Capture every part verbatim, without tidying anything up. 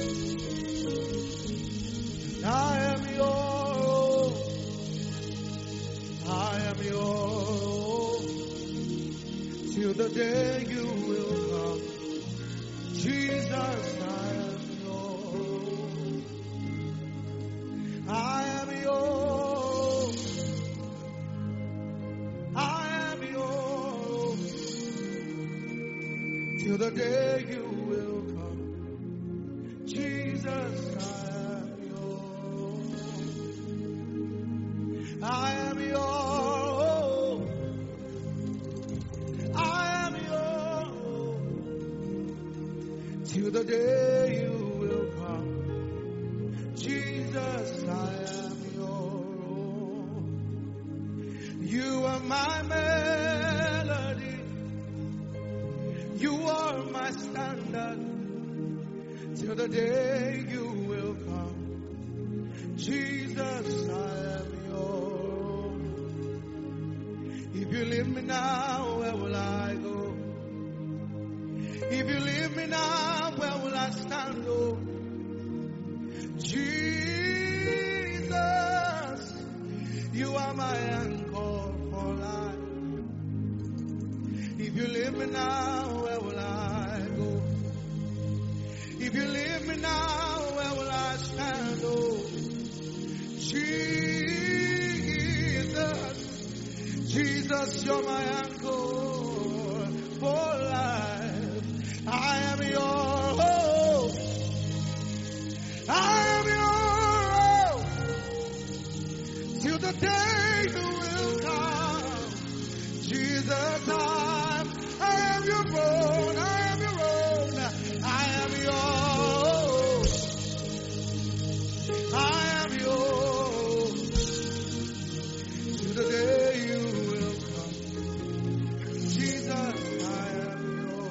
I am yours. I am yours. Till the day you will come. Jesus, I am yours. I am yours. I am yours. Till the day you will come. Jesus, I am yours. I am yours. I am yours. Till the day you will come. Jesus, I am yours. You are my melody. You are my standard. Till the day you will come. Jesus, I am yours. If you leave me now, where will I go? If you leave me now, where will I stand? Oh, Jesus, you are my anchor for life. If you leave me now, where will I go? If you leave me now, where will I stand? Oh, Jesus, Jesus, you're my anchor for life. I am yours. I am yours. Till the day you will come. Jesus, I'm, I am your own. I am your own. I am yours. I am yours. Till the day you will come. Jesus, I am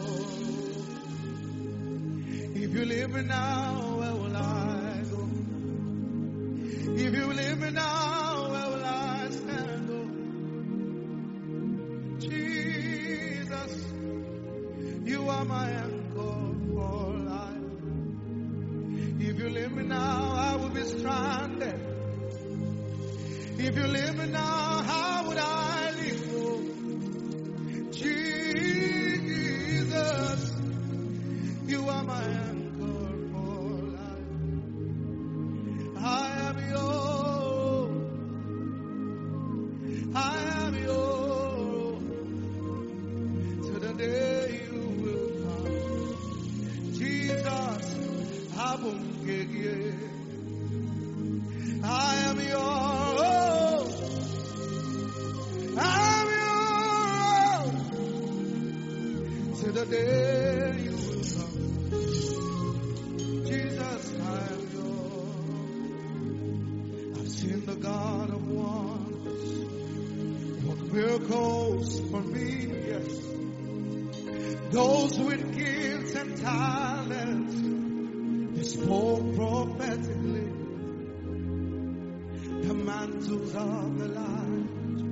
yours. If you leave me now, where will I go? If you leave me now, where will I stand? Oh, Jesus, you are my anchor for life. If you leave me now, I will be stranded. If you leave me now, how would I live? Oh, Jesus, you are my anchor for life. I am yours. I am yours. To the day you will come. Jesus, I won't get you. I am yours. I am yours. To the day you will come. Jesus, I am yours. I've seen the God of wonders work miracles for me, yes. Those with gifts and talents, they spoke prophetically. The mantles of the light,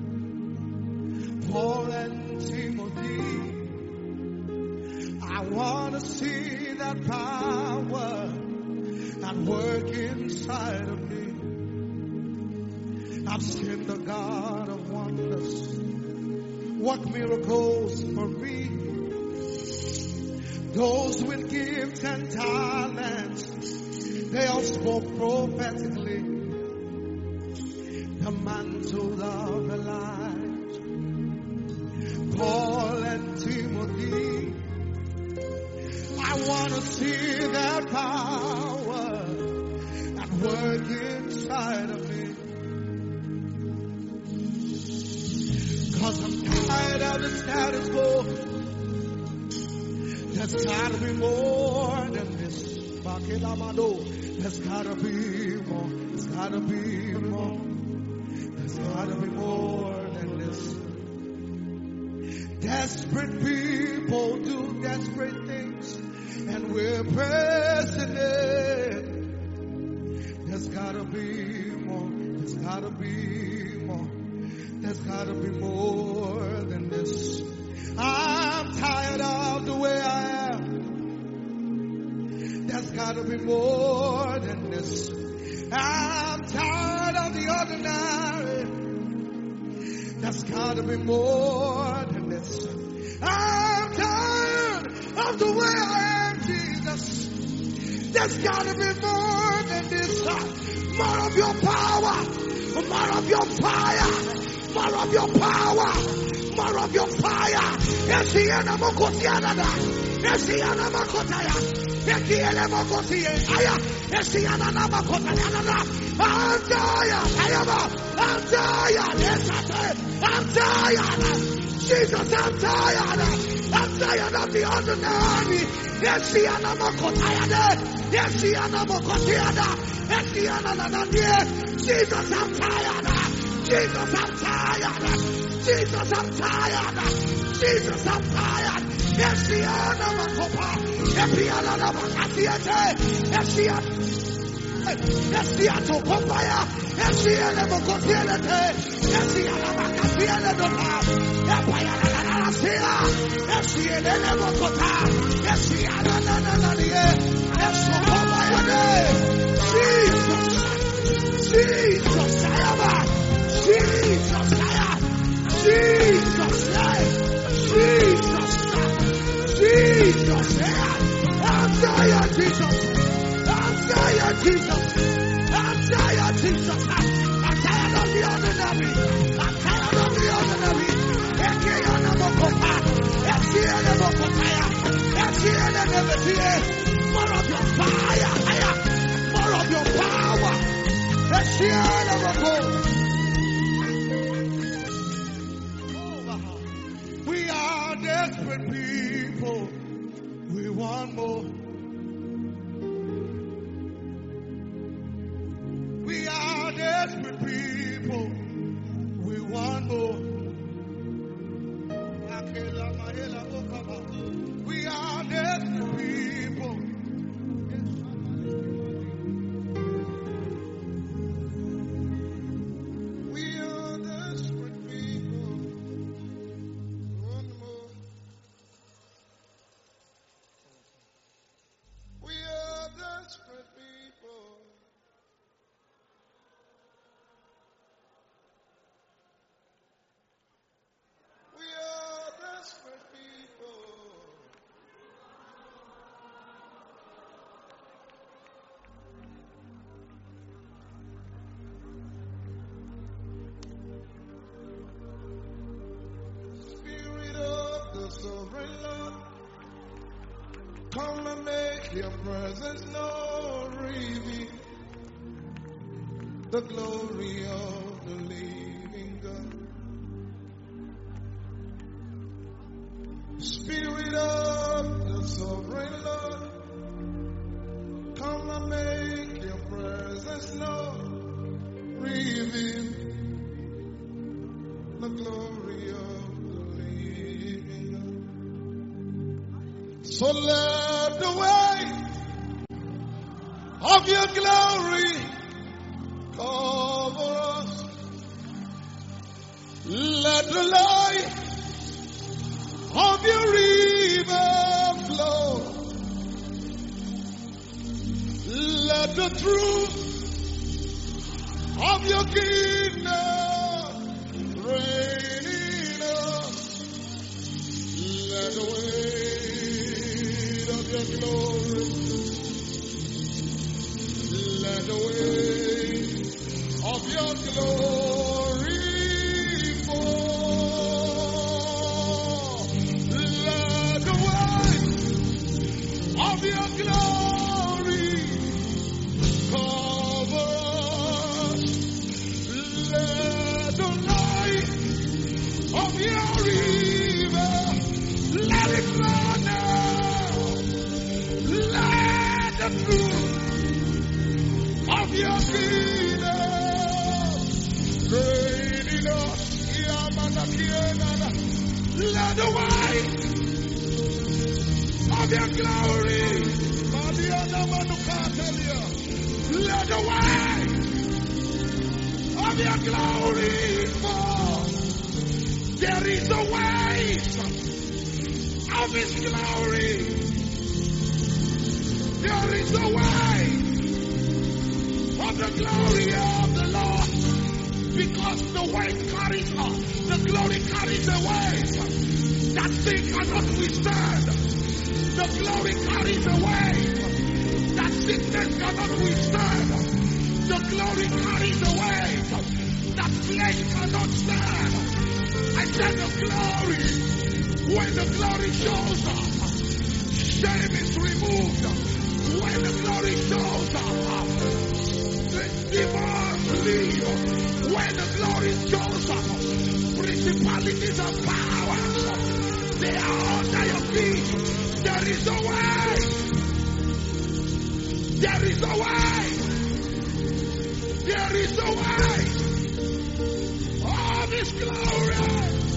Paul and Timothy. I want to see that power at work inside of me. I've seen the God of wonders work miracles for me. Those with gifts and talents, they all spoke prophetically. The mantle of Elijah, Paul and Timothy. I want to see that power at work inside of me. Cause I'm tired of the status quo. There's gotta be more than this. There's gotta be more. There's gotta be more. There's gotta be more than this. Desperate people do desperate things, and we're pressing it. There's gotta be more. There's gotta be more. There's gotta be more than this. I'm tired of the way I am. There's gotta be more than this. I'm tired of the ordinary. There's gotta be more than this. I'm tired of the way I am, Jesus. There's gotta be more than this. More of your power, more of your fire, more of your power, more of your fire. Yes, the animal cotiana. Yes, the animal cotaya. Yes, the animal cotia. Yes, the animal cotaya. I'm tired. I'm tired. Yes, I said, I'm tired. Jesus, I'm tired. I'm tired of the ordinary. Yes, the animal cotaya. Yes, the animal cotiana. Yes, the animal. Jesus, I'm tired. Jesus, I'm tired. Jesus, I'm tired. Jesus, I'm tired. Yes, the animal copa. Yes, the animal cotiana. Yes, the Yes, the animal copaya. Yes, the animal cotiana. Yes, the animal cotiana. Yes, the animal cota. Yes, the animal. Yes, the copaya. Jesus. Jesus, I am. Jesus, I am. Jesus, I am. Jesus, Jesus, I am. I'm tired, Jesus. I'm tired, Jesus. I'm tired, Jesus. I'm tired of the ordinary. I'm tired of the ordinary. More of your fire, more of your power. We are desperate people. We want more. We are desperate people. We want more. We are desperate people. Come and make your presence known, reveal the glory of the living God. Spirit of the sovereign Lord, come and make your presence known, reveal the glory of the living God. So let the weight of your glory cover us. Let the light of your river flow. Let the truth of your kingdom reign in us. Let the weight of your glory, let the weight of your glory fall. Let the weight of your glory cover us. Let the light of your river, let it flow now. Let the truth of your kingdom reign in us. Let the light of your glory, let the light of your glory fall. There is a weight of his glory. There is a way of the glory of the Lord. Because the weight carries us. The glory carries the weight that sin cannot withstand. The glory carries the weight that sickness cannot withstand. The glory carries the weight that flesh cannot stand. I said the glory, when the glory shows up, shame is removed. When the glory shows up, the demons leave. When the glory shows up, principalities and powers, they are under your feet. There is a way. There is a way. There is a way. Oh, this glory.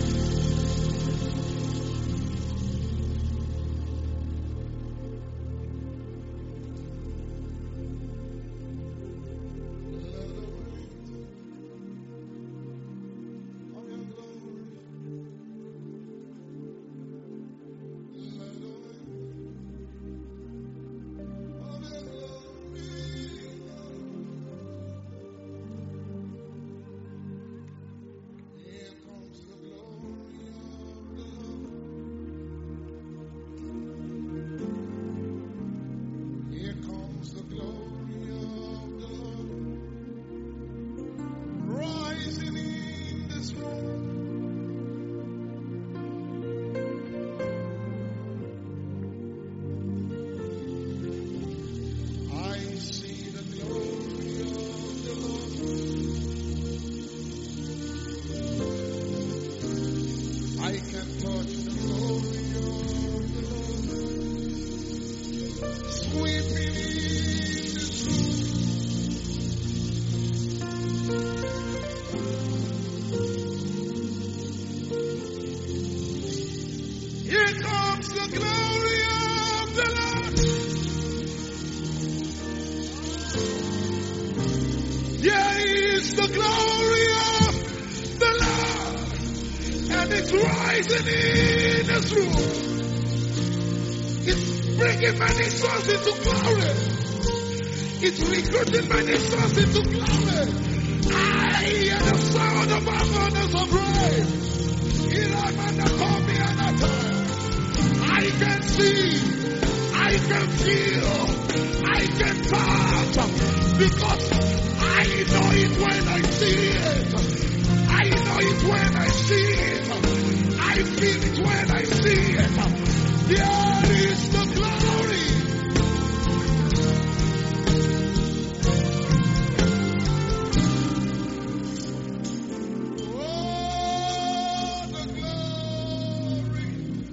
Many souls into glory. It's recruiting many souls into glory. I hear the sound of abundance of rain. I can see, I can feel, I can touch, because I know it when I see it. I know it when I see it. I feel it when I see it. There is the glory. Oh, the glory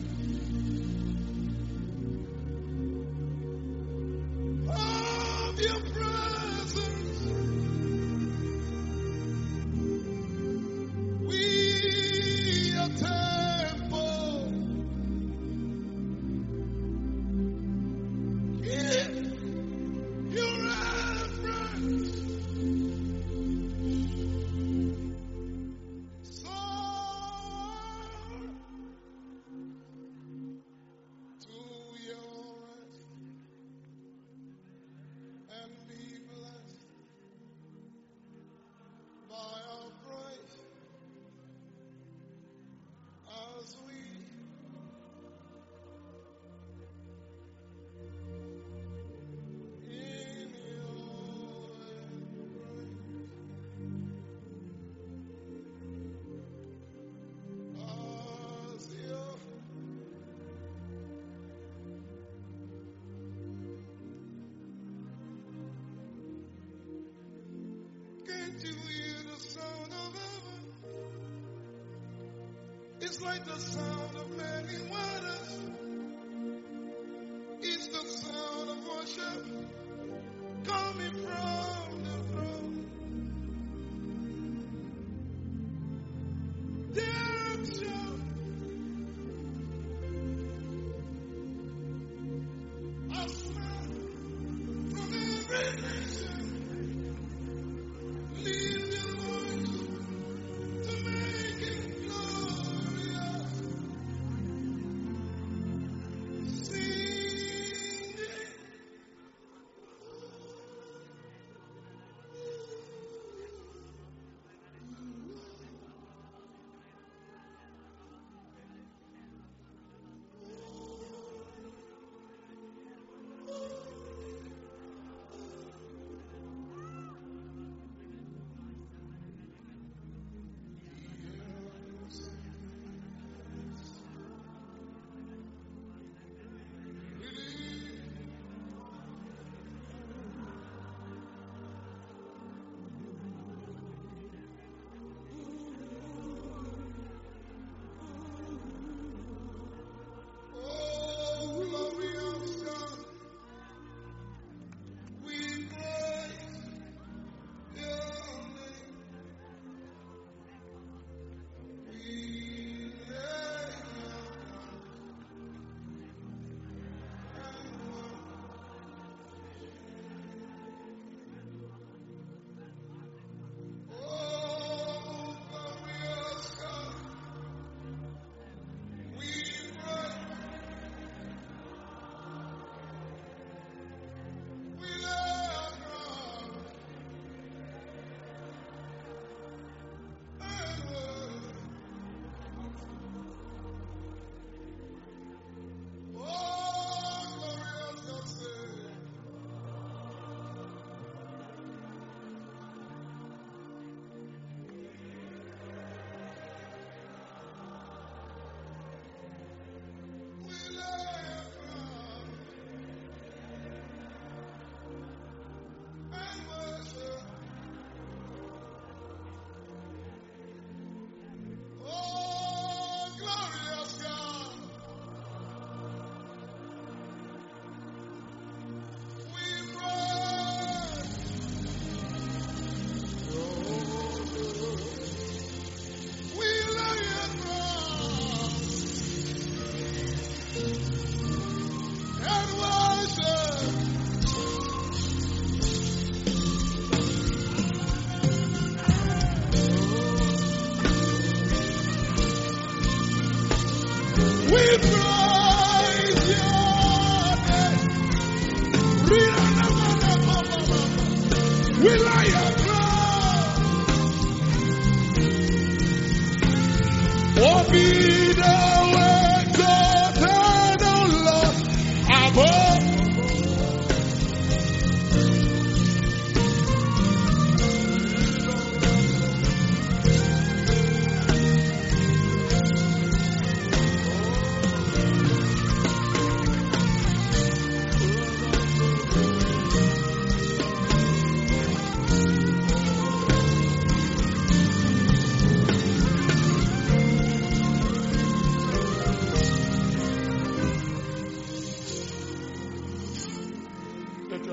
of your presence. We are temple. Give your reverence. Soar to your rest and be blessed by our praise as we in your embrace as your can't you hear the sound of heaven? It's like the sound of many waters. It's the sound of worship coming from the throne. Direction a sound from every nation. Leave your voice to make it glorious. Singing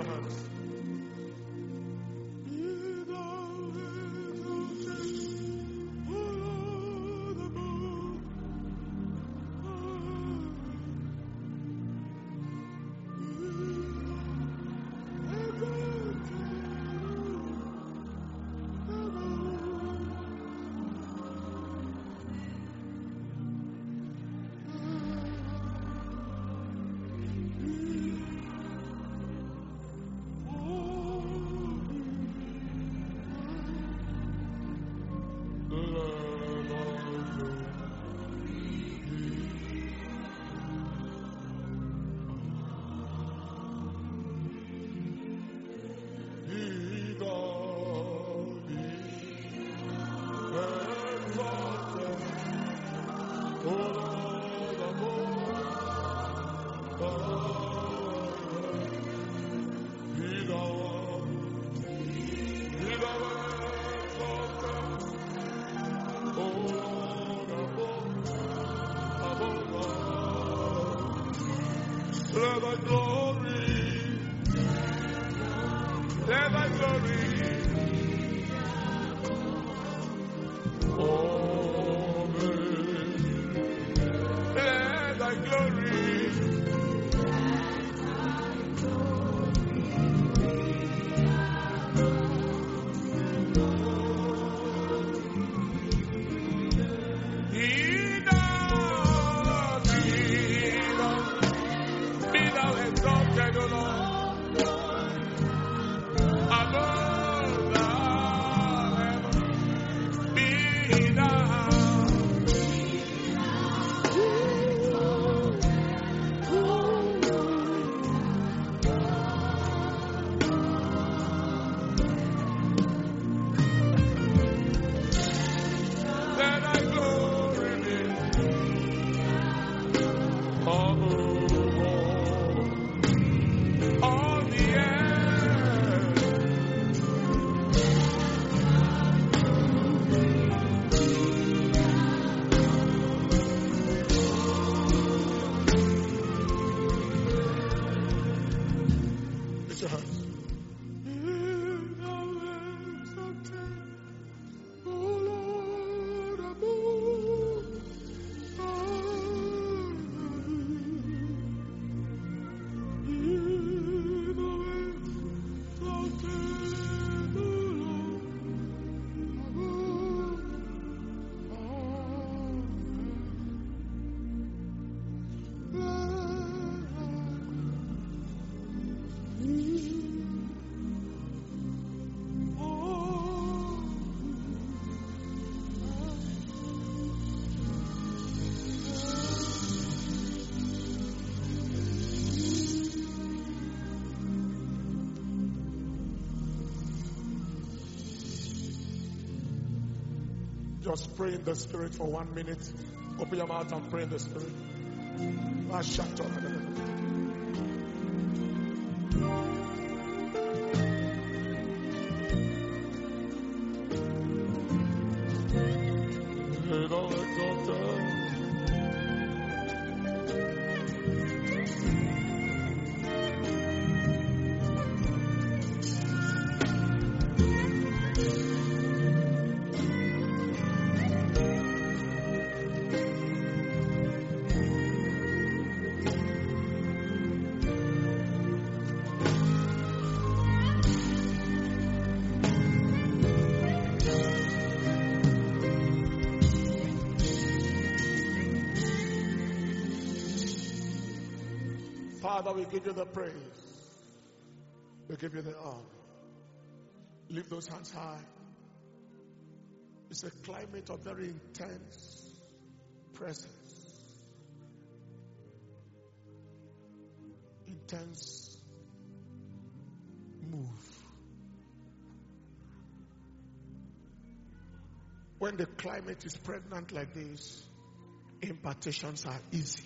your hands. Let thy glory, let thy glory, amen. Let thy glory, be thou, be thou, be thou exalted, O Lord, above the heavens. Be thou, let thy glory be above all the earth. Lift your hands. Just pray in the Spirit for one minute. Open your mouth and pray in the Spirit. Father, we give you the praise. We give you the honor. Lift those hands high. It's a climate of very intense presence. Intense move. When the climate is pregnant like this, impartations are easy.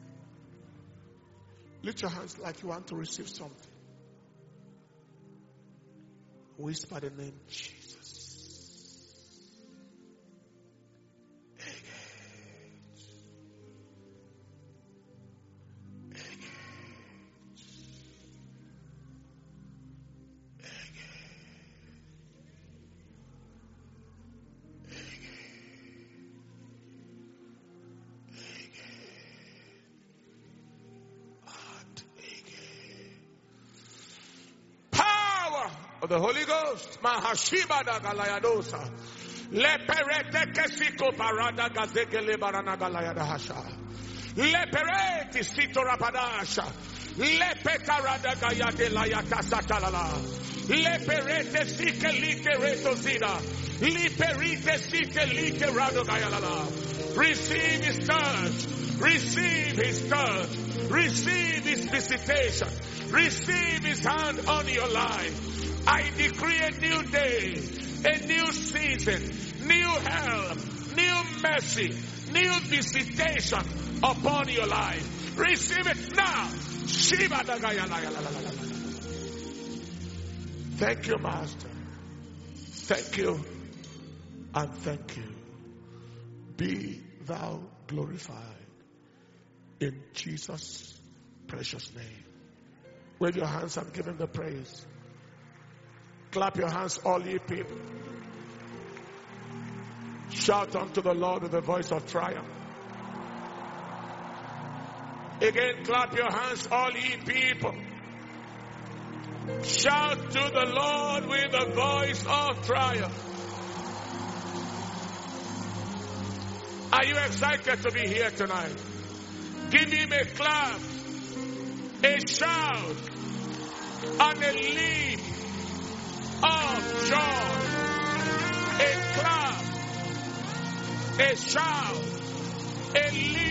Lift your hands like you want to receive something. Whisper the name Jesus. of the Holy Ghost. Mahashiba da galayadosa. Leperete kesiko parada gazekele barana galayadahasha. Leperete sito rapadasha. Lepetarada gayade layata satalala. Leperete sike like reto zida. Liperite sike like rado gayalala. Receive his touch. Receive his touch. Receive his visitation. Receive his hand on your life. I decree a new day, a new season, new help, new mercy, new visitation upon your life. Receive it now. Thank you, Master. Thank you and thank you. Be thou glorified in Jesus' precious name. Wave your hands and give him the praise. Clap your hands, all ye people. Shout unto the Lord with a voice of triumph. Again, clap your hands, all ye people. Shout to the Lord with a voice of triumph. Are you excited to be here tonight? Give him a clap, a shout, and a leap of joy. A clap, a shout, a leap